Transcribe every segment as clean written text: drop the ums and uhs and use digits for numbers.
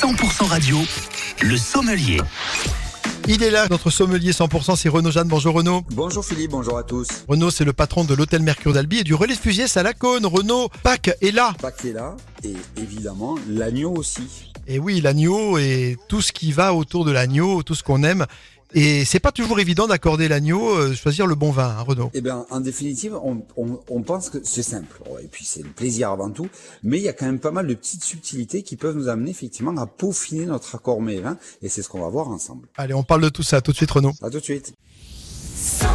100% radio, le sommelier. Il est là, notre sommelier 100%, c'est Renaud Jeanne. Bonjour Renaud. Bonjour Philippe, bonjour à tous. Renaud, c'est le patron de l'hôtel Mercure d'Albi et du Relais de Fusiès à Lacaune. Renaud, Pâques est là. Pâques est là et évidemment l'agneau aussi. Et oui, l'agneau et tout ce qui va autour de l'agneau, tout ce qu'on aime. Et c'est pas toujours évident d'accorder l'agneau, choisir le bon vin, hein, Renaud. Eh bien, en définitive, on pense que c'est simple. Et puis c'est le plaisir avant tout. Mais il y a quand même pas mal de petites subtilités qui peuvent nous amener effectivement à peaufiner notre accord mets et vin. Et c'est ce qu'on va voir ensemble. Allez, on parle de tout ça tout de suite, Renaud. À tout de suite. 100%.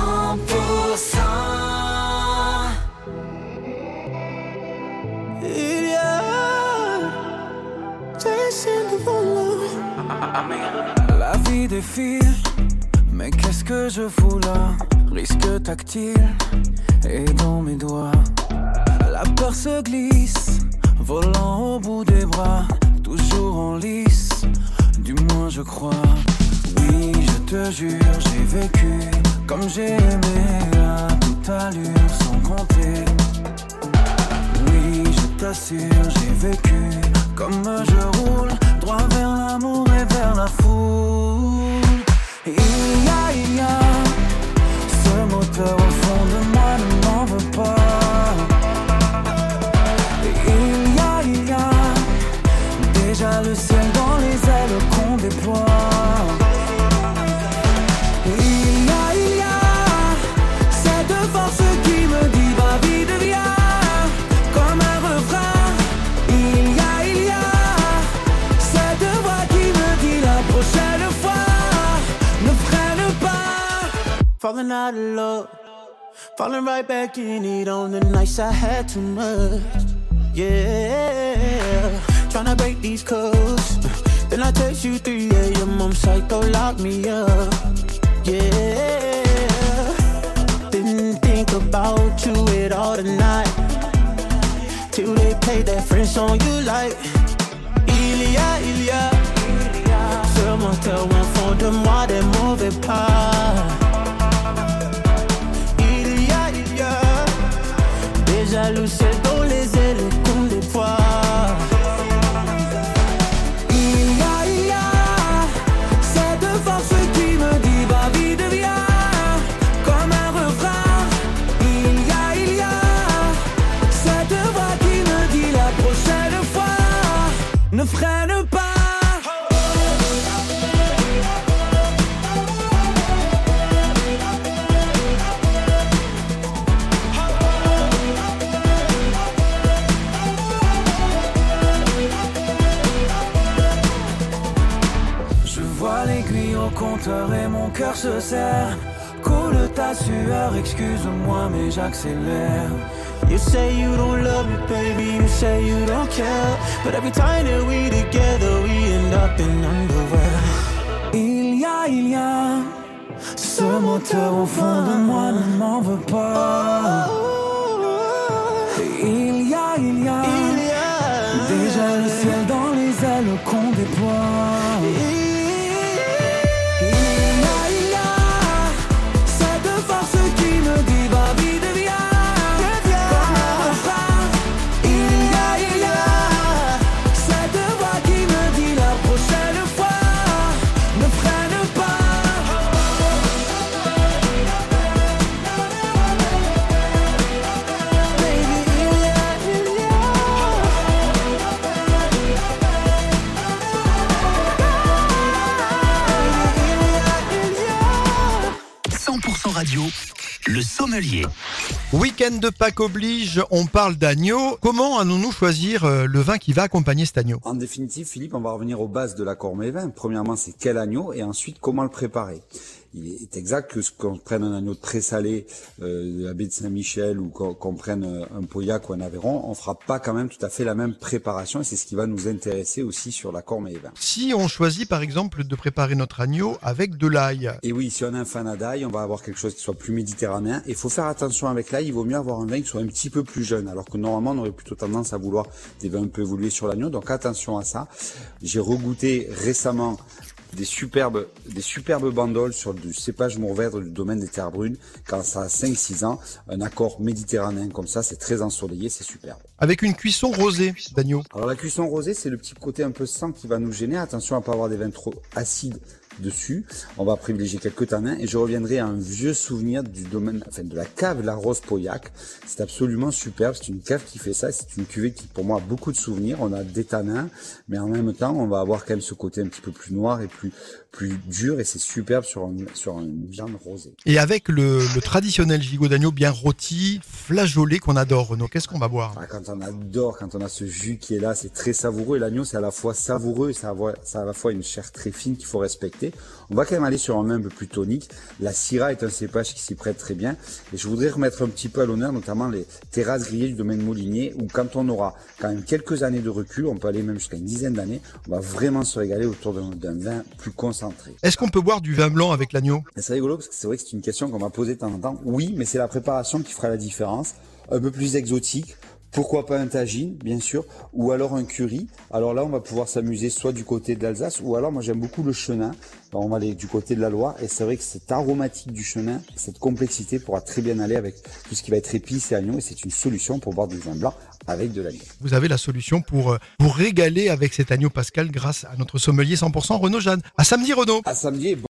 La vie défile, mais qu'est-ce que je fous là? Risque tactile et dans mes doigts. La peur se glisse, volant au bout des bras, toujours en lice, du moins je crois. Oui, je te jure, j'ai vécu comme j'ai aimé à toute allure sans compter. Oui, je t'assure, j'ai vécu comme je roule, droit vers l'amour et vers la foule. Il y a ce moteur au fond de moi, ne m'en veux pas. Il y a déjà le ciel dans les ailes qu'on déploie. Il y a cette force qui me dit va vite viens, comme un refrain. Il y a cette voix qui me dit la prochaine fois ne freine pas. Falling out of love, falling right back in it on the nights I had too much. Yeah, tryna break these codes. Then I text you 3 a.m. I'm psycho, lock me up. Yeah, didn't think about you at all tonight, till they played that French song you like. Il y a ce moteur au fond de moi, des mauvais pas. Il y a déjà le ciel dans les ailes qu'on déploie. Il y a cette force qui me dit va vite viens, comme un refrain. Il y a cette voix qui me dit la prochaine fois ne freine pas. Au compteur et mon cœur se serre. Coule ta sueur, excuse-moi mais j'accélère. You say you don't love me baby, you say you don't care, but every time that we together we end up in underwear. Il y a ce moteur au fond de moi, ne m'en veux pas. Il y a déjà le ciel dans les ailes qu'on déploie. Radio, le sommelier. Week-end de Pâques oblige, on parle d'agneau. Comment allons-nous choisir le vin qui va accompagner cet agneau? En définitive, Philippe, on va revenir aux bases de l'accord mets et vin. Premièrement, c'est quel agneau et ensuite comment le préparer. Il est exact que qu'on prenne un agneau très salé de la baie de Saint-Michel ou qu'on prenne un Pauillac ou un Aveyron, on fera pas quand même tout à fait la même préparation et c'est ce qui va nous intéresser aussi sur l'accord mets et vin. Si on choisit par exemple de préparer notre agneau avec de l'ail. Et oui, si on a un fan d'ail, on va avoir quelque chose qui soit plus méditerranéen. Il faut faire attention avec l'ail, il vaut mieux avoir un vin qui soit un petit peu plus jeune, alors que normalement on aurait plutôt tendance à vouloir des vins un peu évolués sur l'agneau, donc attention à ça. J'ai regoûté récemment des superbes bandoles sur du cépage Mourvèdre du domaine des Terres Brunes. Quand ça a 5-6 ans, un accord méditerranéen comme ça, c'est très ensoleillé, c'est superbe. Avec une cuisson rosée d'agneau. Alors la cuisson rosée, c'est le petit côté un peu sang qui va nous gêner. Attention à pas avoir des vins trop acides dessus. On va privilégier quelques tanins et je reviendrai à un vieux souvenir du domaine, enfin de la cave La Rose Pauillac. C'est absolument superbe. C'est une cave qui fait ça. C'est une cuvée qui pour moi a beaucoup de souvenirs. On a des tanins, mais en même temps on va avoir quand même ce côté un petit peu plus noir et plus dur et c'est superbe sur une viande rosée. Et avec le traditionnel gigot d'agneau bien rôti, flageolé qu'on adore, Renaud, qu'est-ce qu'on va boire? Quand on a ce jus qui est là, c'est très savoureux et l'agneau c'est à la fois savoureux et ça a à la fois une chair très fine qu'il faut respecter. On va quand même aller sur un vin un peu plus tonique. La Syrah est un cépage qui s'y prête très bien et je voudrais remettre un petit peu à l'honneur notamment les terrasses grillées du domaine Molinier où quand on aura quand même quelques années de recul, on peut aller même jusqu'à une dizaine d'années, on va vraiment se régaler autour d'un vin plus concentré. Est-ce qu'on peut boire du vin blanc avec l'agneau? C'est rigolo parce que c'est vrai que c'est une question qu'on m'a posée de temps en temps. Oui, mais c'est la préparation qui fera la différence. Un peu plus exotique. Pourquoi pas un tagine, bien sûr, ou alors un curry. Alors là, on va pouvoir s'amuser soit du côté de l'Alsace, ou alors moi j'aime beaucoup le chenin. Alors on va aller du côté de la Loire, et c'est vrai que cette aromatique du chenin, cette complexité pourra très bien aller avec tout ce qui va être épices et agneau, et c'est une solution pour boire du vin blanc avec de l'agneau. Vous avez la solution pour régaler avec cet agneau Pascal grâce à notre sommelier 100% Renaud Jeanne. À samedi, Renaud. À samedi.